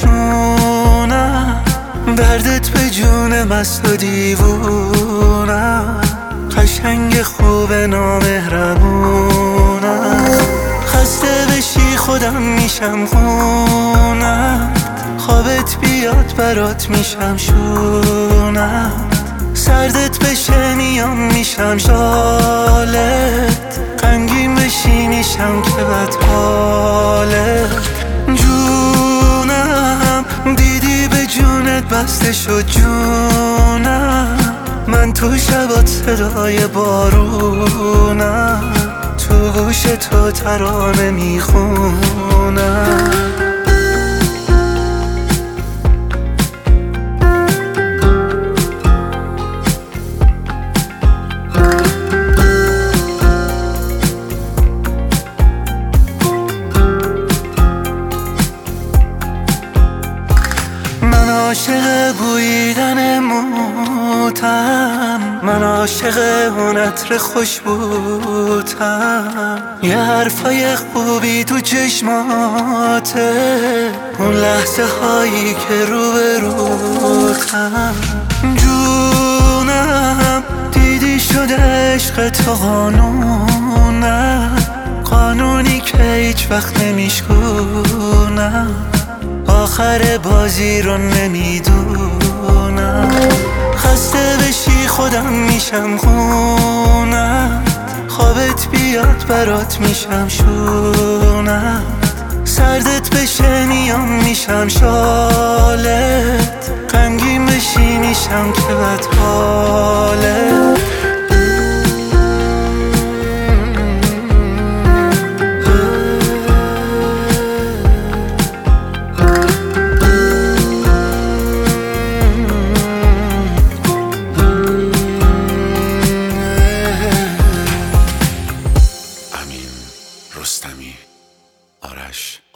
میسونم، دردت به جون مست و دیوونم، قشنگ خوب نامهربونم. خسته بشی خودم میشم خونم، خوابت بیاد برات میشم شونم، سردت بشه میام میشم شالت، غمگین بشی میشم که بدحالت. جونم دیدی به جونت بسته شد جونم، من تو شبات صدای بارونم، تو گوش تو ترانه میخونم. من عاشق بویدن موتم، من عاشق اون عطر خوشبوتم، یه حرفای خوبی تو چشماته، اون لحظه هایی که روبروتم. جونم دیدی شده عشق تو قانونم، قانونی که هیچ وقت نمیشکونم، آخر بازی رو نمیدونم. خسته بشی خودم میشم خونم، خوابت بیاد برات میشم شونم، سردت بشه میام میشم شالت، غمگین بشی میشم که بدحالت. رستمی، آرش